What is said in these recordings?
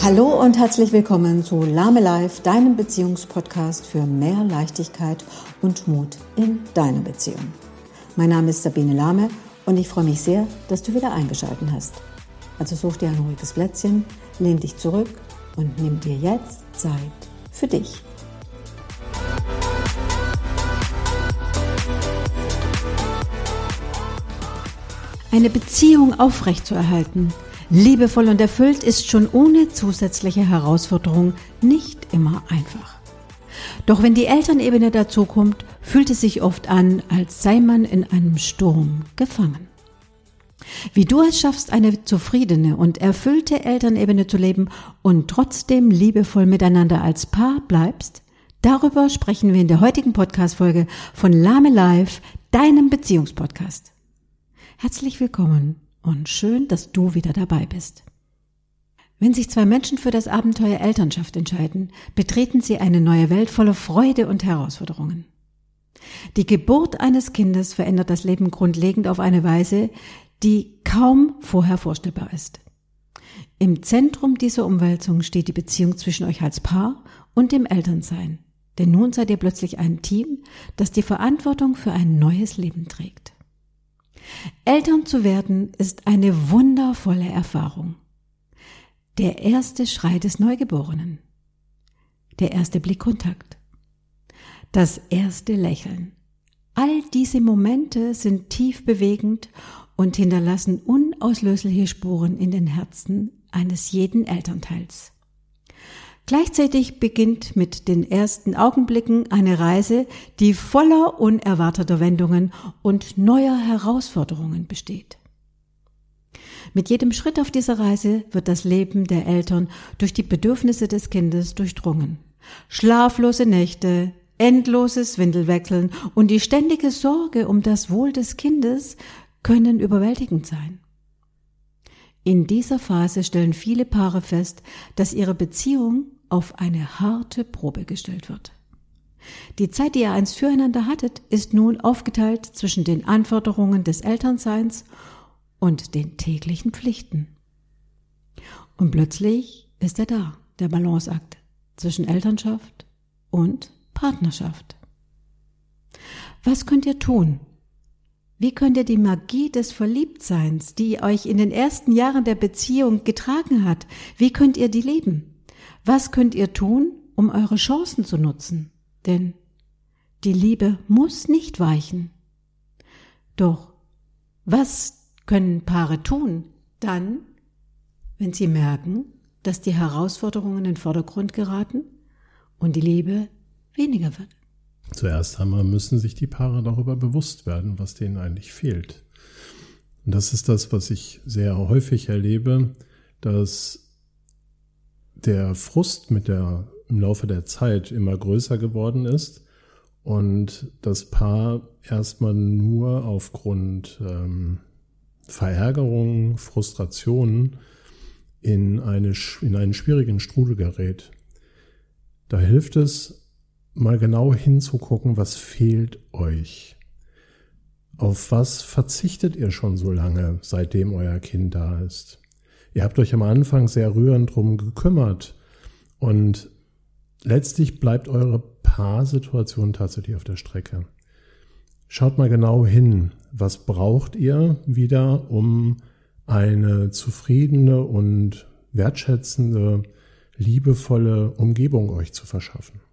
Hallo und herzlich willkommen zu Lahme Life, deinem Beziehungspodcast für mehr Leichtigkeit und Mut in deiner Beziehung. Mein Name ist Sabine Lahme und ich freue mich sehr, dass du wieder eingeschaltet hast. Also such dir ein ruhiges Plätzchen, lehn dich zurück und nimm dir jetzt Zeit für dich. Eine Beziehung aufrechtzuerhalten, liebevoll und erfüllt, ist schon ohne zusätzliche Herausforderung nicht immer einfach. Doch wenn die Elternebene dazukommt, fühlt es sich oft an, als sei man in einem Sturm gefangen. Wie du es schaffst, eine zufriedene und erfüllte Elternebene zu leben und trotzdem liebevoll miteinander als Paar bleibst, darüber sprechen wir in der heutigen Podcast-Folge von Lahme Life, deinem Beziehungspodcast. Herzlich willkommen und schön, dass du wieder dabei bist. Wenn sich zwei Menschen für das Abenteuer Elternschaft entscheiden, betreten sie eine neue Welt voller Freude und Herausforderungen. Die Geburt eines Kindes verändert das Leben grundlegend auf eine Weise, die kaum vorher vorstellbar ist. Im Zentrum dieser Umwälzung steht die Beziehung zwischen euch als Paar und dem Elternsein. Denn nun seid ihr plötzlich ein Team, das die Verantwortung für ein neues Leben trägt. Eltern zu werden ist eine wundervolle Erfahrung. Der erste Schrei des Neugeborenen, der erste Blickkontakt, das erste Lächeln. All diese Momente sind tief bewegend und hinterlassen unauslösliche Spuren in den Herzen eines jeden Elternteils. Gleichzeitig beginnt mit den ersten Augenblicken eine Reise, die voller unerwarteter Wendungen und neuer Herausforderungen besteht. Mit jedem Schritt auf dieser Reise wird das Leben der Eltern durch die Bedürfnisse des Kindes durchdrungen. Schlaflose Nächte, endloses Windelwechseln und die ständige Sorge um das Wohl des Kindes können überwältigend sein. In dieser Phase stellen viele Paare fest, dass ihre Beziehung auf eine harte Probe gestellt wird. Die Zeit, die ihr einst füreinander hattet, ist nun aufgeteilt zwischen den Anforderungen des Elternseins und den täglichen Pflichten. Und plötzlich ist er da, der Balanceakt zwischen Elternschaft und Partnerschaft. Was könnt ihr tun? Wie könnt ihr die Magie des Verliebtseins, die euch in den ersten Jahren der Beziehung getragen hat, wie könnt ihr die leben? Was könnt ihr tun, um eure Chancen zu nutzen? Denn die Liebe muss nicht weichen. Doch was können Paare tun, dann, wenn sie merken, dass die Herausforderungen in den Vordergrund geraten und die Liebe weniger wird? Zuerst einmal müssen sich die Paare darüber bewusst werden, was denen eigentlich fehlt. Und das ist das, was ich sehr häufig erlebe, dass der Frust im Laufe der Zeit immer größer geworden ist und das Paar erstmal nur aufgrund Verärgerung, Frustrationen in einen schwierigen Strudel gerät. Da hilft es, mal genau hinzugucken, was fehlt euch? Auf was verzichtet ihr schon so lange, seitdem euer Kind da ist? Ihr habt euch am Anfang sehr rührend drum gekümmert und letztlich bleibt eure Paarsituation tatsächlich auf der Strecke. Schaut mal genau hin, was braucht ihr wieder, um eine zufriedene und wertschätzende, liebevolle Umgebung euch zu verschaffen.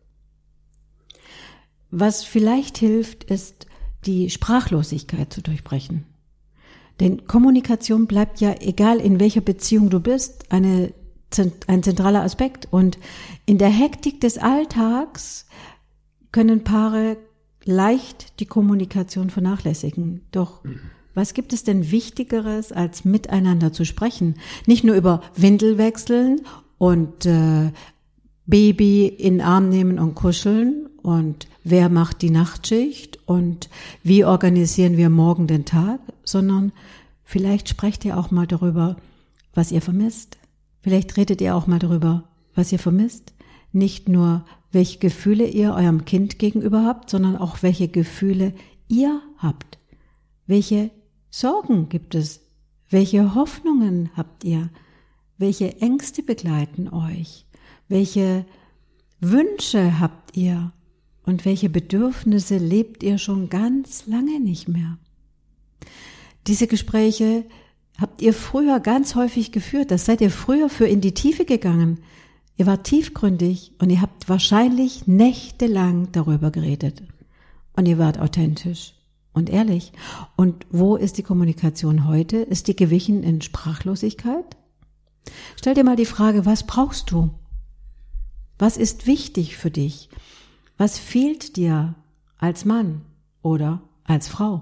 Was vielleicht hilft, ist, die Sprachlosigkeit zu durchbrechen. Denn Kommunikation bleibt ja, egal in welcher Beziehung du bist, ein zentraler Aspekt. Und in der Hektik des Alltags können Paare leicht die Kommunikation vernachlässigen. Doch was gibt es denn Wichtigeres, als miteinander zu sprechen? Nicht nur über Windelwechseln und Baby in den Arm nehmen und kuscheln und wer macht die Nachtschicht und wie organisieren wir morgen den Tag, sondern vielleicht sprecht ihr auch mal darüber, was ihr vermisst. Vielleicht redet ihr auch mal darüber, was ihr vermisst. Nicht nur, welche Gefühle ihr eurem Kind gegenüber habt, sondern auch, welche Gefühle ihr habt. Welche Sorgen gibt es? Welche Hoffnungen habt ihr? Welche Ängste begleiten euch? Welche Wünsche habt ihr? Und welche Bedürfnisse lebt ihr schon ganz lange nicht mehr? Diese Gespräche habt ihr früher ganz häufig geführt. Das seid ihr früher für in die Tiefe gegangen. Ihr wart tiefgründig und ihr habt wahrscheinlich nächtelang darüber geredet. Und ihr wart authentisch und ehrlich. Und wo ist die Kommunikation heute? Ist die gewichen in Sprachlosigkeit? Stell dir mal die Frage, was brauchst du? Was ist wichtig für dich? Was fehlt dir als Mann oder als Frau?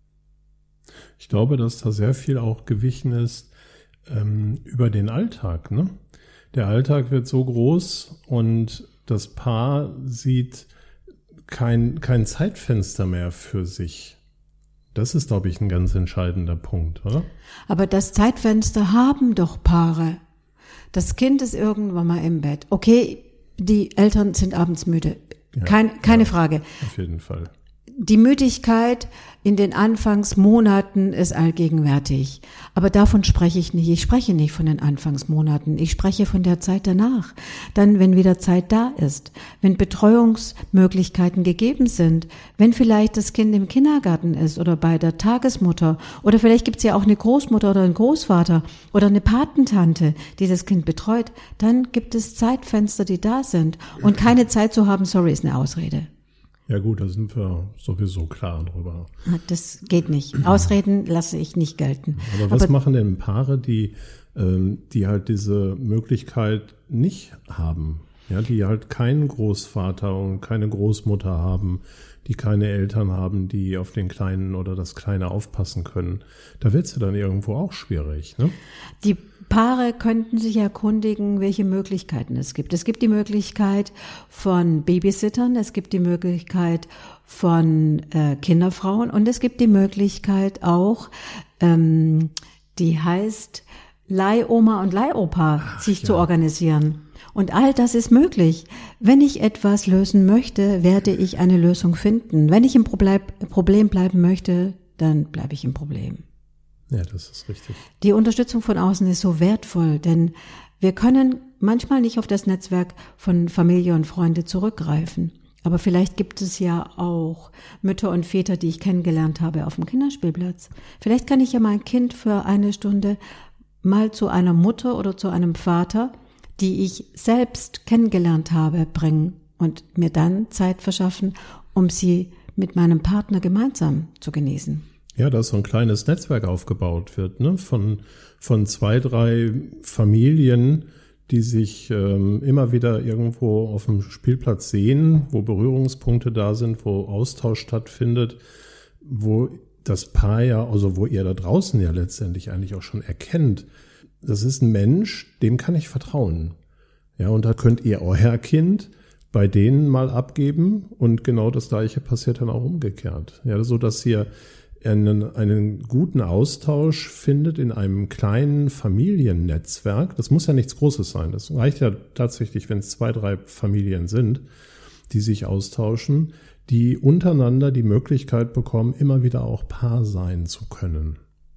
Ich glaube, dass da sehr viel auch gewichen ist über den Alltag. Ne? Der Alltag wird so groß und das Paar sieht kein Zeitfenster mehr für sich. Das ist, glaube ich, ein ganz entscheidender Punkt, oder? Aber das Zeitfenster haben doch Paare. Das Kind ist irgendwann mal im Bett. Okay, die Eltern sind abends müde. Ja, keine Frage. Auf jeden Fall. Die Müdigkeit in den Anfangsmonaten ist allgegenwärtig. Aber davon spreche ich nicht. Ich spreche nicht von den Anfangsmonaten. Ich spreche von der Zeit danach. Dann, wenn wieder Zeit da ist. Wenn Betreuungsmöglichkeiten gegeben sind. Wenn vielleicht das Kind im Kindergarten ist oder bei der Tagesmutter. Oder vielleicht gibt es ja auch eine Großmutter oder einen Großvater oder eine Patentante, die das Kind betreut. Dann gibt es Zeitfenster, die da sind. Und keine Zeit zu haben, sorry, ist eine Ausrede. Ja gut, da sind wir sowieso klar drüber. Das geht nicht. Ausreden lasse ich nicht gelten. Aber was machen denn Paare, die halt diese Möglichkeit nicht haben? Ja, die halt keinen Großvater und keine Großmutter haben, die keine Eltern haben, die auf den Kleinen oder das Kleine aufpassen können. Da wird's ja dann irgendwo auch schwierig, ne? Die Paare könnten sich erkundigen, welche Möglichkeiten es gibt. Es gibt die Möglichkeit von Babysittern, es gibt die Möglichkeit von Kinderfrauen und es gibt die Möglichkeit auch, die heißt Leihoma und Leihopa, sich zu organisieren. Und all das ist möglich. Wenn ich etwas lösen möchte, werde ich eine Lösung finden. Wenn ich im Problem bleiben möchte, dann bleibe ich im Problem. Ja, das ist richtig. Die Unterstützung von außen ist so wertvoll, denn wir können manchmal nicht auf das Netzwerk von Familie und Freunde zurückgreifen. Aber vielleicht gibt es ja auch Mütter und Väter, die ich kennengelernt habe auf dem Kinderspielplatz. Vielleicht kann ich ja mein Kind für eine Stunde mal zu einer Mutter oder zu einem Vater, die ich selbst kennengelernt habe, bringen und mir dann Zeit verschaffen, um sie mit meinem Partner gemeinsam zu genießen. Ja, dass so ein kleines Netzwerk aufgebaut wird, ne? Von 2, 3 Familien, die sich immer wieder irgendwo auf dem Spielplatz sehen, wo Berührungspunkte da sind, wo Austausch stattfindet, wo das Paar ja, also wo ihr da draußen ja letztendlich eigentlich auch schon erkennt, das ist ein Mensch, dem kann ich vertrauen. Ja, und da könnt ihr euer Kind bei denen mal abgeben und genau das Gleiche passiert dann auch umgekehrt. Ja, so dass ihr einen guten Austausch findet in einem kleinen Familiennetzwerk. Das muss ja nichts Großes sein. Das reicht ja tatsächlich, wenn es 2, 3 Familien sind, die sich austauschen, die untereinander die Möglichkeit bekommen, immer wieder auch Paar sein zu können.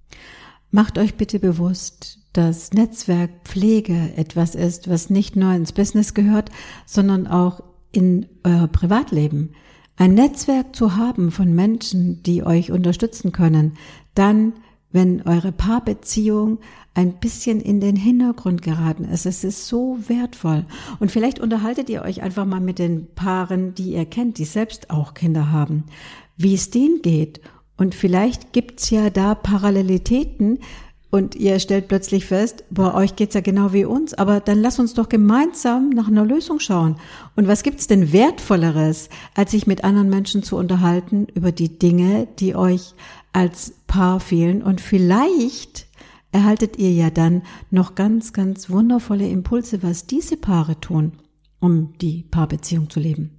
Macht euch bitte bewusst, dass Netzwerkpflege etwas ist, was nicht nur ins Business gehört, sondern auch in euer Privatleben. Ein Netzwerk zu haben von Menschen, die euch unterstützen können, dann, wenn eure Paarbeziehung ein bisschen in den Hintergrund geraten ist. Es ist so wertvoll. Und vielleicht unterhaltet ihr euch einfach mal mit den Paaren, die ihr kennt, die selbst auch Kinder haben, wie es denen geht. Und vielleicht gibt's ja da Parallelitäten und ihr stellt plötzlich fest, bei euch geht's ja genau wie uns, aber dann lasst uns doch gemeinsam nach einer Lösung schauen. Und was gibt's denn Wertvolleres, als sich mit anderen Menschen zu unterhalten über die Dinge, die euch als Paar fehlen? Und vielleicht erhaltet ihr ja dann noch ganz, ganz wundervolle Impulse, was diese Paare tun, um die Paarbeziehung zu leben.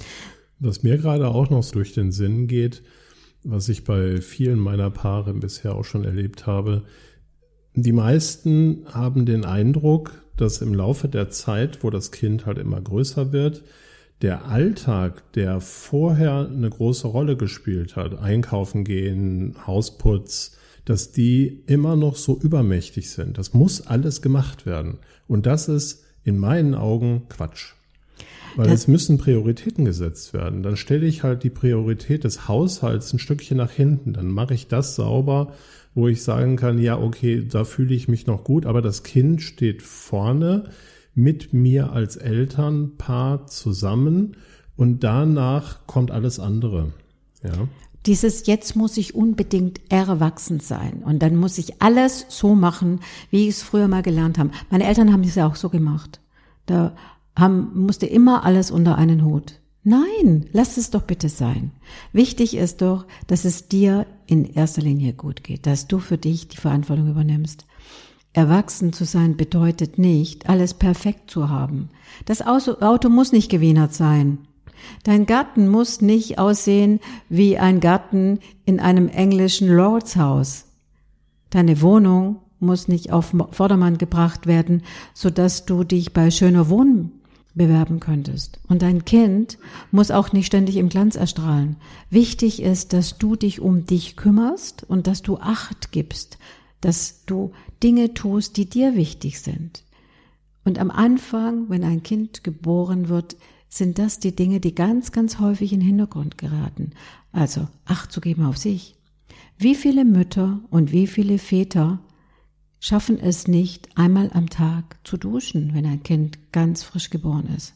Was mir gerade auch noch durch den Sinn geht, was ich bei vielen meiner Paare bisher auch schon erlebt habe, die meisten haben den Eindruck, dass im Laufe der Zeit, wo das Kind halt immer größer wird, der Alltag, der vorher eine große Rolle gespielt hat, einkaufen gehen, Hausputz, dass die immer noch so übermächtig sind. Das muss alles gemacht werden. Und das ist in meinen Augen Quatsch. Weil es müssen Prioritäten gesetzt werden. Dann stelle ich halt die Priorität des Haushalts ein Stückchen nach hinten. Dann mache ich das sauber, wo ich sagen kann, ja, okay, da fühle ich mich noch gut, aber das Kind steht vorne mit mir als Elternpaar zusammen und danach kommt alles andere. Ja. Dieses jetzt muss ich unbedingt erwachsen sein und dann muss ich alles so machen, wie ich es früher mal gelernt habe. Meine Eltern haben es ja auch so gemacht. Da musste immer alles unter einen Hut. Nein, lass es doch bitte sein. Wichtig ist doch, dass es dir in erster Linie gut geht, dass du für dich die Verantwortung übernimmst. Erwachsen zu sein bedeutet nicht, alles perfekt zu haben. Das Auto muss nicht gewienert sein. Dein Garten muss nicht aussehen wie ein Garten in einem englischen Lordshaus. Deine Wohnung muss nicht auf Vordermann gebracht werden, sodass du dich bei Schöner Wohnen bewerben könntest. Und dein Kind muss auch nicht ständig im Glanz erstrahlen. Wichtig ist, dass du dich um dich kümmerst und dass du Acht gibst, dass du Dinge tust, die dir wichtig sind. Und am Anfang, wenn ein Kind geboren wird, sind das die Dinge, die ganz, ganz häufig in den Hintergrund geraten. Also Acht zu geben auf sich. Wie viele Mütter und wie viele Väter schaffen es nicht, einmal am Tag zu duschen, wenn ein Kind ganz frisch geboren ist?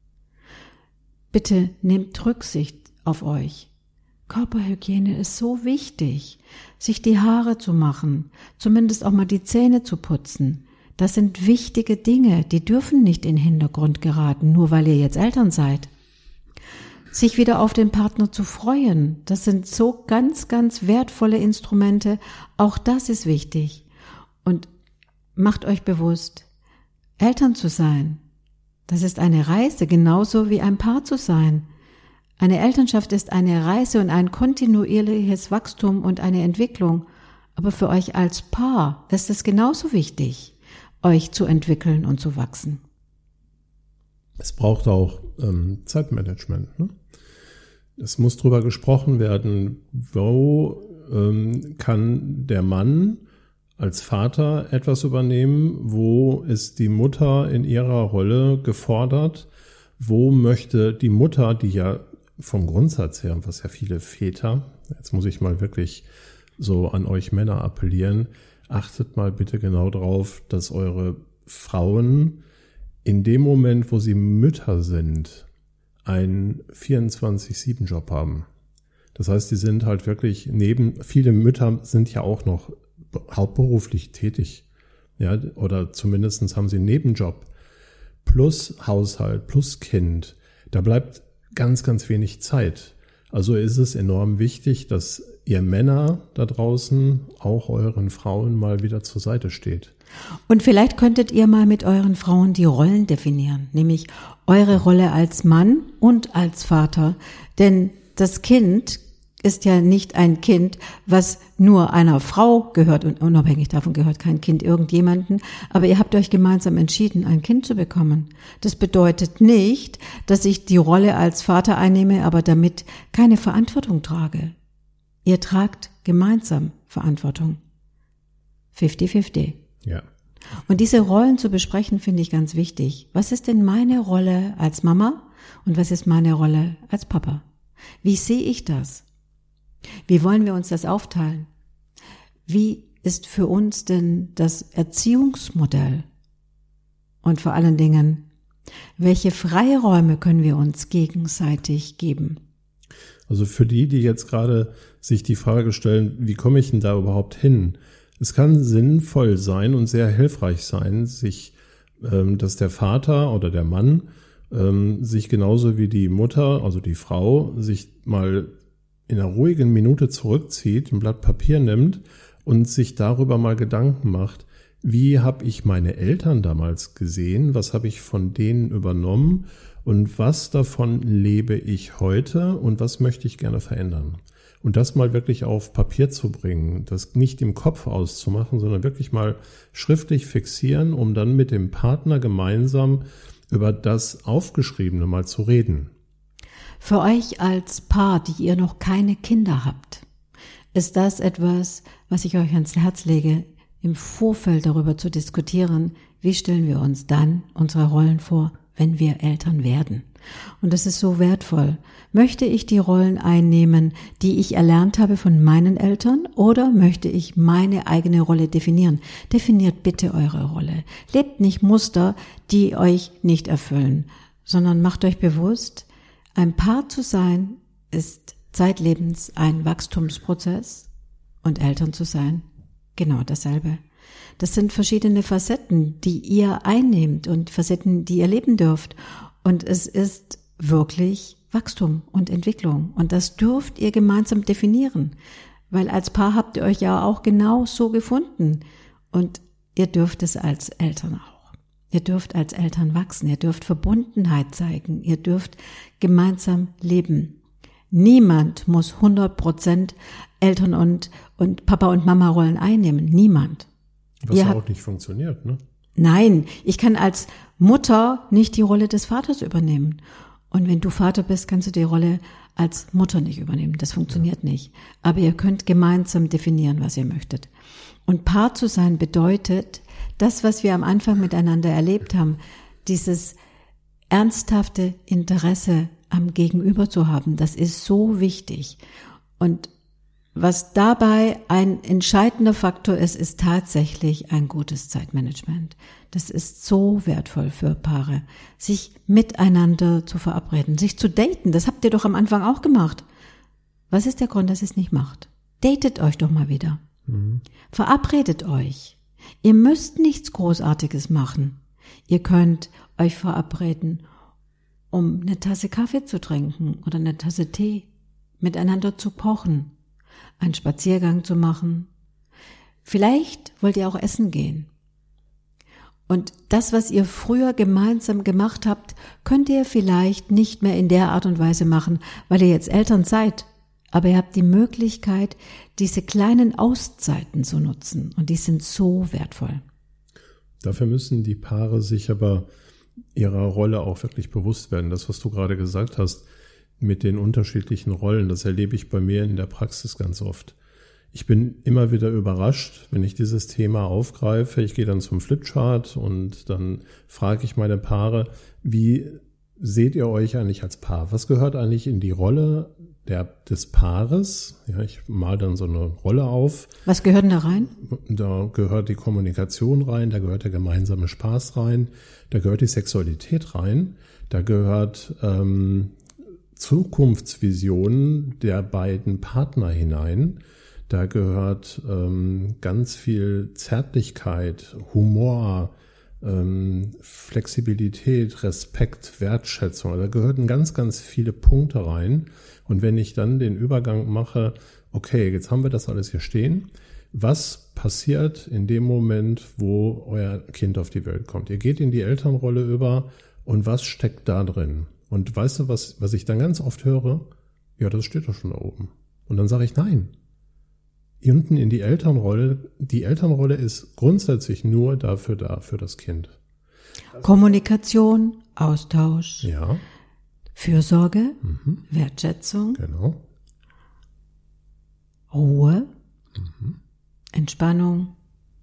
Bitte nehmt Rücksicht auf euch. Körperhygiene ist so wichtig, sich die Haare zu machen, zumindest auch mal die Zähne zu putzen. Das sind wichtige Dinge, die dürfen nicht in den Hintergrund geraten, nur weil ihr jetzt Eltern seid. Sich wieder auf den Partner zu freuen, das sind so ganz, ganz wertvolle Instrumente, auch das ist wichtig. Und macht euch bewusst, Eltern zu sein, das ist eine Reise, genauso wie ein Paar zu sein. Eine Elternschaft ist eine Reise und ein kontinuierliches Wachstum und eine Entwicklung. Aber für euch als Paar ist es genauso wichtig, euch zu entwickeln und zu wachsen. Es braucht auch Zeitmanagement. Ne? Es muss drüber gesprochen werden, wo kann der Mann als Vater etwas übernehmen, wo ist die Mutter in ihrer Rolle gefordert, wo möchte die Mutter, die ja vom Grundsatz her, was ja viele Väter, jetzt muss ich mal wirklich so an euch Männer appellieren, achtet mal bitte genau drauf, dass eure Frauen in dem Moment, wo sie Mütter sind, einen 24/7-Job haben. Das heißt, die sind halt wirklich viele Mütter sind ja auch noch hauptberuflich tätig, ja, oder zumindest haben sie einen Nebenjob plus Haushalt plus Kind. Da bleibt ganz, ganz wenig Zeit. Also ist es enorm wichtig, dass ihr Männer da draußen auch euren Frauen mal wieder zur Seite steht. Und vielleicht könntet ihr mal mit euren Frauen die Rollen definieren, nämlich eure Rolle als Mann und als Vater. Denn das Kind ist ja nicht ein Kind, was nur einer Frau gehört und unabhängig davon gehört kein Kind irgendjemanden, aber ihr habt euch gemeinsam entschieden, ein Kind zu bekommen. Das bedeutet nicht, dass ich die Rolle als Vater einnehme, aber damit keine Verantwortung trage. Ihr tragt gemeinsam Verantwortung. 50-50. Ja. Und diese Rollen zu besprechen, finde ich ganz wichtig. Was ist denn meine Rolle als Mama und was ist meine Rolle als Papa? Wie sehe ich das? Wie wollen wir uns das aufteilen? Wie ist für uns denn das Erziehungsmodell? Und vor allen Dingen, welche Freiräume können wir uns gegenseitig geben? Also für die jetzt gerade sich die Frage stellen, wie komme ich denn da überhaupt hin? Es kann sinnvoll sein und sehr hilfreich sein, dass der Vater oder der Mann sich genauso wie die Mutter, also die Frau, sich mal in einer ruhigen Minute zurückzieht, ein Blatt Papier nimmt und sich darüber mal Gedanken macht, wie habe ich meine Eltern damals gesehen, was habe ich von denen übernommen und was davon lebe ich heute und was möchte ich gerne verändern. Und das mal wirklich auf Papier zu bringen, das nicht im Kopf auszumachen, sondern wirklich mal schriftlich fixieren, um dann mit dem Partner gemeinsam über das Aufgeschriebene mal zu reden. Für euch als Paar, die ihr noch keine Kinder habt, ist das etwas, was ich euch ans Herz lege, im Vorfeld darüber zu diskutieren, wie stellen wir uns dann unsere Rollen vor, wenn wir Eltern werden. Und das ist so wertvoll. Möchte ich die Rollen einnehmen, die ich erlernt habe von meinen Eltern, oder möchte ich meine eigene Rolle definieren? Definiert bitte eure Rolle. Lebt nicht Muster, die euch nicht erfüllen, sondern macht euch bewusst, ein Paar zu sein ist zeitlebens ein Wachstumsprozess und Eltern zu sein genau dasselbe. Das sind verschiedene Facetten, die ihr einnehmt und Facetten, die ihr leben dürft. Und es ist wirklich Wachstum und Entwicklung. Und das dürft ihr gemeinsam definieren. Weil als Paar habt ihr euch ja auch genau so gefunden. Und ihr dürft es als Eltern auch. Ihr dürft als Eltern wachsen. Ihr dürft Verbundenheit zeigen. Ihr dürft gemeinsam leben. Niemand muss 100% Eltern- und Papa- und Mama-Rollen einnehmen. Niemand. Was ja auch nicht funktioniert, ne? Nein, ich kann als Mutter nicht die Rolle des Vaters übernehmen. Und wenn du Vater bist, kannst du die Rolle als Mutter nicht übernehmen. Das funktioniert nicht. Aber ihr könnt gemeinsam definieren, was ihr möchtet. Und Paar zu sein bedeutet, das, was wir am Anfang miteinander erlebt haben, dieses ernsthafte Interesse am Gegenüber zu haben, das ist so wichtig. Und was dabei ein entscheidender Faktor ist, ist tatsächlich ein gutes Zeitmanagement. Das ist so wertvoll für Paare, sich miteinander zu verabreden, sich zu daten. Das habt ihr doch am Anfang auch gemacht. Was ist der Grund, dass ihr es nicht macht? Datet euch doch mal wieder. Verabredet euch. Ihr müsst nichts Großartiges machen. Ihr könnt euch verabreden, um eine Tasse Kaffee zu trinken oder eine Tasse Tee, miteinander zu kochen, einen Spaziergang zu machen. Vielleicht wollt ihr auch essen gehen. Und das, was ihr früher gemeinsam gemacht habt, könnt ihr vielleicht nicht mehr in der Art und Weise machen, weil ihr jetzt Eltern seid. Aber ihr habt die Möglichkeit, diese kleinen Auszeiten zu nutzen. Und die sind so wertvoll. Dafür müssen die Paare sich aber ihrer Rolle auch wirklich bewusst werden. Das, was du gerade gesagt hast, mit den unterschiedlichen Rollen, das erlebe ich bei mir in der Praxis ganz oft. Ich bin immer wieder überrascht, wenn ich dieses Thema aufgreife. Ich gehe dann zum Flipchart und dann frage ich meine Paare, wie seht ihr euch eigentlich als Paar? Was gehört eigentlich in die Rolle des Paares? Ja, ich male dann so eine Rolle auf. Was gehört denn da rein? Da gehört die Kommunikation rein, da gehört der gemeinsame Spaß rein, da gehört die Sexualität rein, da gehört Zukunftsvisionen der beiden Partner hinein. Da gehört ganz viel Zärtlichkeit, Humor, Flexibilität, Respekt, Wertschätzung. Also da gehören ganz, ganz viele Punkte rein. Und wenn ich dann den Übergang mache, okay, jetzt haben wir das alles hier stehen. Was passiert in dem Moment, wo euer Kind auf die Welt kommt? Ihr geht in die Elternrolle über und was steckt da drin? Und weißt du, was ich dann ganz oft höre? Ja, das steht doch schon da oben. Und dann sage ich, nein. Unten in die Elternrolle ist grundsätzlich nur dafür da, für das Kind. Kommunikation, Austausch, ja. Fürsorge, Wertschätzung, Genau. Ruhe, Entspannung,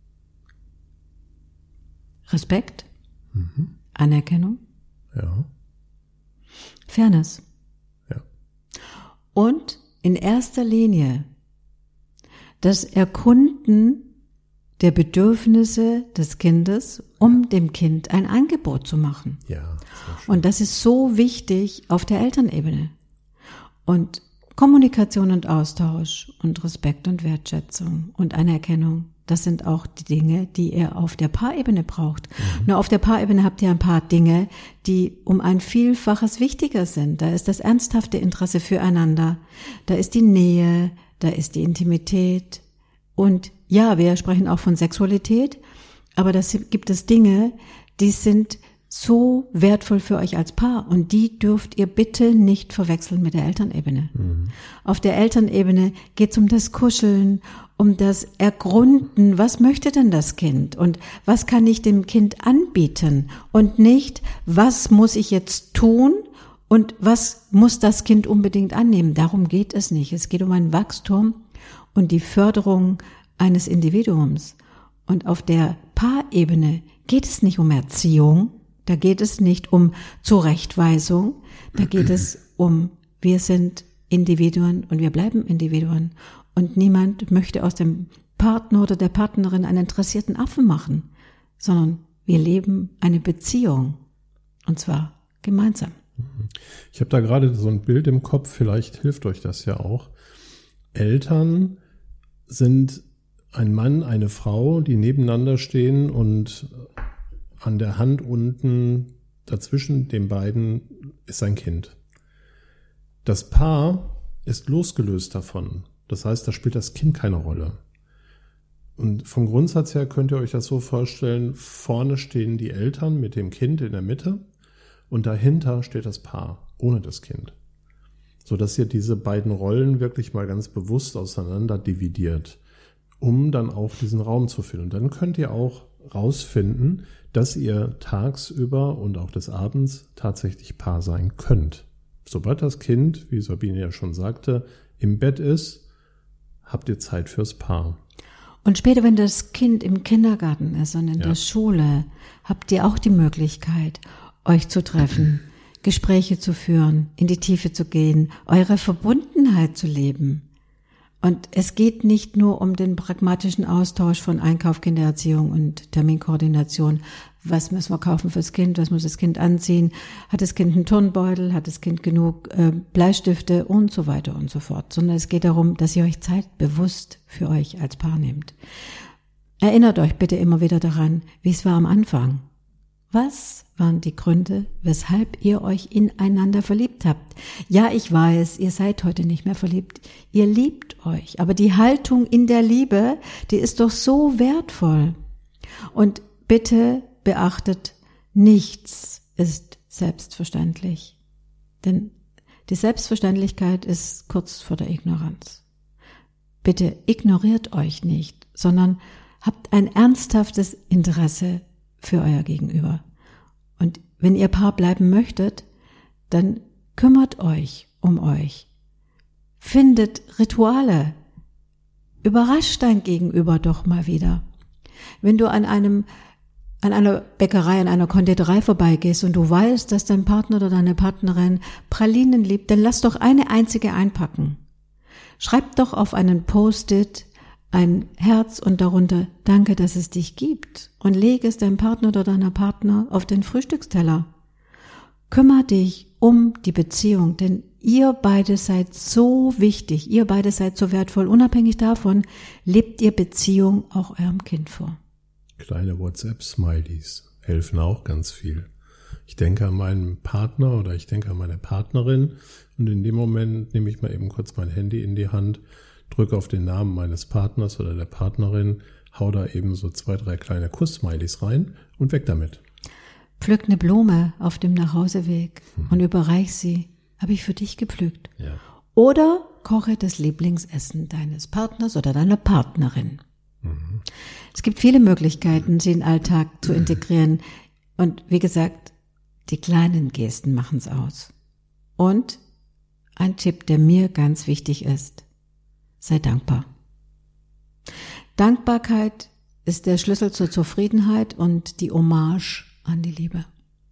Respekt, Anerkennung, Ja. Fairness. Ja. Und in erster Linie das Erkunden der Bedürfnisse des Kindes, um dem Kind ein Angebot zu machen. Ja. Sehr schön. Und das ist so wichtig auf der Elternebene. Und Kommunikation und Austausch und Respekt und Wertschätzung und Anerkennung, das sind auch die Dinge, die ihr auf der Paarebene braucht. Nur auf der Paarebene habt ihr ein paar Dinge, die um ein Vielfaches wichtiger sind. Da ist das ernsthafte Interesse füreinander, da ist die Nähe, da ist die Intimität und ja, wir sprechen auch von Sexualität, aber das gibt es Dinge, die sind so wertvoll für euch als Paar und die dürft ihr bitte nicht verwechseln mit der Elternebene. Auf der Elternebene geht es um das Kuscheln, um das Ergründen, was möchte denn das Kind und was kann ich dem Kind anbieten und nicht, was muss ich jetzt tun und was muss das Kind unbedingt annehmen. Darum geht es nicht. Es geht um ein Wachstum und die Förderung eines Individuums. Und auf der Paarebene geht es nicht um Erziehung, da geht es nicht um Zurechtweisung, da geht es um, wir sind Individuen und wir bleiben Individuen. Und niemand möchte aus dem Partner oder der Partnerin einen interessierten Affen machen, sondern wir leben eine Beziehung und zwar gemeinsam. Ich habe da gerade so ein Bild im Kopf, vielleicht hilft euch das ja auch. Eltern sind ein Mann, eine Frau, die nebeneinander stehen und an der Hand unten dazwischen den beiden ist ein Kind. Das Paar ist losgelöst davon. Das heißt, da spielt das Kind keine Rolle. Und vom Grundsatz her könnt ihr euch das so vorstellen, vorne stehen die Eltern mit dem Kind in der Mitte und dahinter steht das Paar ohne das Kind. Sodass ihr diese beiden Rollen wirklich mal ganz bewusst auseinander dividiert, um dann auch diesen Raum zu finden. Und dann könnt ihr auch rausfinden, dass ihr tagsüber und auch des Abends tatsächlich Paar sein könnt. Sobald das Kind, wie Sabine ja schon sagte, im Bett ist, habt ihr Zeit fürs Paar. Und später, wenn das Kind im Kindergarten ist und in der Schule, habt ihr auch die Möglichkeit, euch zu treffen, Gespräche zu führen, in die Tiefe zu gehen, eure Verbundenheit zu leben. Und es geht nicht nur um den pragmatischen Austausch von Einkauf, Kindererziehung und Terminkoordination. Was müssen wir kaufen fürs Kind? Was muss das Kind anziehen? Hat das Kind einen Turnbeutel? Hat das Kind genug Bleistifte? Und so weiter und so fort. Sondern es geht darum, dass ihr euch Zeit bewusst für euch als Paar nehmt. Erinnert euch bitte immer wieder daran, wie es war am Anfang. Was waren die Gründe, weshalb ihr euch ineinander verliebt habt? Ja, ich weiß, ihr seid heute nicht mehr verliebt. Ihr liebt euch. Aber die Haltung in der Liebe, die ist doch so wertvoll. Und bitte beachtet, nichts ist selbstverständlich. Denn die Selbstverständlichkeit ist kurz vor der Ignoranz. Bitte ignoriert euch nicht, sondern habt ein ernsthaftes Interesse für euer Gegenüber. Und wenn ihr Paar bleiben möchtet, dann kümmert euch um euch. Findet Rituale. Überrascht dein Gegenüber doch mal wieder. Wenn du an einer Bäckerei, an einer Konditorei vorbeigehst und du weißt, dass dein Partner oder deine Partnerin Pralinen liebt, dann lass doch eine einzige einpacken. Schreib doch auf einen Post-it ein Herz und darunter danke, dass es dich gibt und lege es deinem Partner oder deiner Partner auf den Frühstücksteller. Kümmer dich um die Beziehung, denn ihr beide seid so wichtig, ihr beide seid so wertvoll. Unabhängig davon lebt ihr Beziehung auch eurem Kind vor. Kleine WhatsApp-Smileys helfen auch ganz viel. Ich denke an meinen Partner oder ich denke an meine Partnerin und in dem Moment nehme ich mal eben kurz mein Handy in die Hand, drücke auf den Namen meines Partners oder der Partnerin, hau da eben so 2, 3 kleine Kuss-Smileys rein und weg damit. Pflück eine Blume auf dem Nachhauseweg und überreich sie. Habe ich für dich gepflückt. Ja. Oder koche das Lieblingsessen deines Partners oder deiner Partnerin. Mhm. Es gibt viele Möglichkeiten, sie in den Alltag zu integrieren. Und wie gesagt, die kleinen Gesten machen es aus. Und ein Tipp, der mir ganz wichtig ist: Sei dankbar. Dankbarkeit ist der Schlüssel zur Zufriedenheit und die Hommage an die Liebe.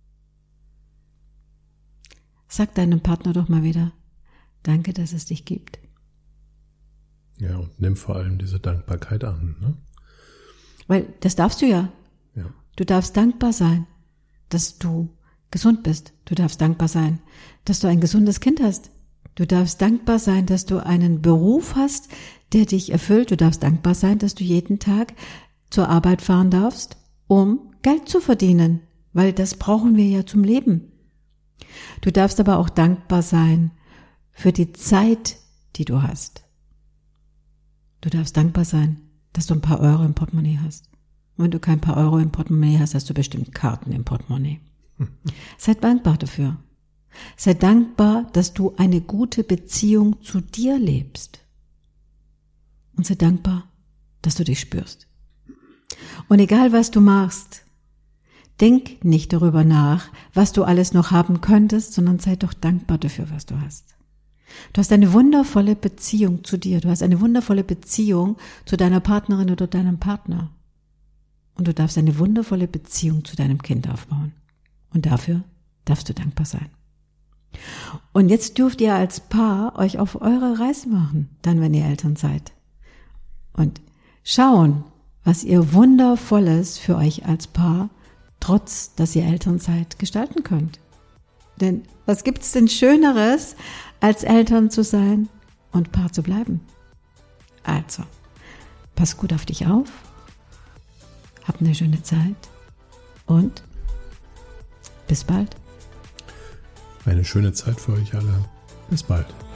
Sag deinem Partner doch mal wieder, danke, dass es dich gibt. Ja, und nimm vor allem diese Dankbarkeit an, ne? Weil das darfst du ja. Ja. Du darfst dankbar sein, dass du gesund bist. Du darfst dankbar sein, dass du ein gesundes Kind hast. Du darfst dankbar sein, dass du einen Beruf hast, der dich erfüllt. Du darfst dankbar sein, dass du jeden Tag zur Arbeit fahren darfst, um Geld zu verdienen, weil das brauchen wir ja zum Leben. Du darfst aber auch dankbar sein für die Zeit, die du hast. Du darfst dankbar sein, dass du ein paar Euro im Portemonnaie hast. Und wenn du kein paar Euro im Portemonnaie hast, hast du bestimmt Karten im Portemonnaie. Sei dankbar dafür. Sei dankbar, dass du eine gute Beziehung zu dir lebst. Und sei dankbar, dass du dich spürst. Und egal, was du machst, denk nicht darüber nach, was du alles noch haben könntest, sondern sei doch dankbar dafür, was du hast. Du hast eine wundervolle Beziehung zu dir. Du hast eine wundervolle Beziehung zu deiner Partnerin oder deinem Partner. Und du darfst eine wundervolle Beziehung zu deinem Kind aufbauen. Und dafür darfst du dankbar sein. Und jetzt dürft ihr als Paar euch auf eure Reise machen, dann wenn ihr Eltern seid. Und schauen, was ihr Wundervolles für euch als Paar, trotz dass ihr Eltern seid, gestalten könnt. Denn was gibt's denn Schöneres, als Eltern zu sein und Paar zu bleiben? Also, pass gut auf dich auf, hab eine schöne Zeit und bis bald. Eine schöne Zeit für euch alle. Bis bald.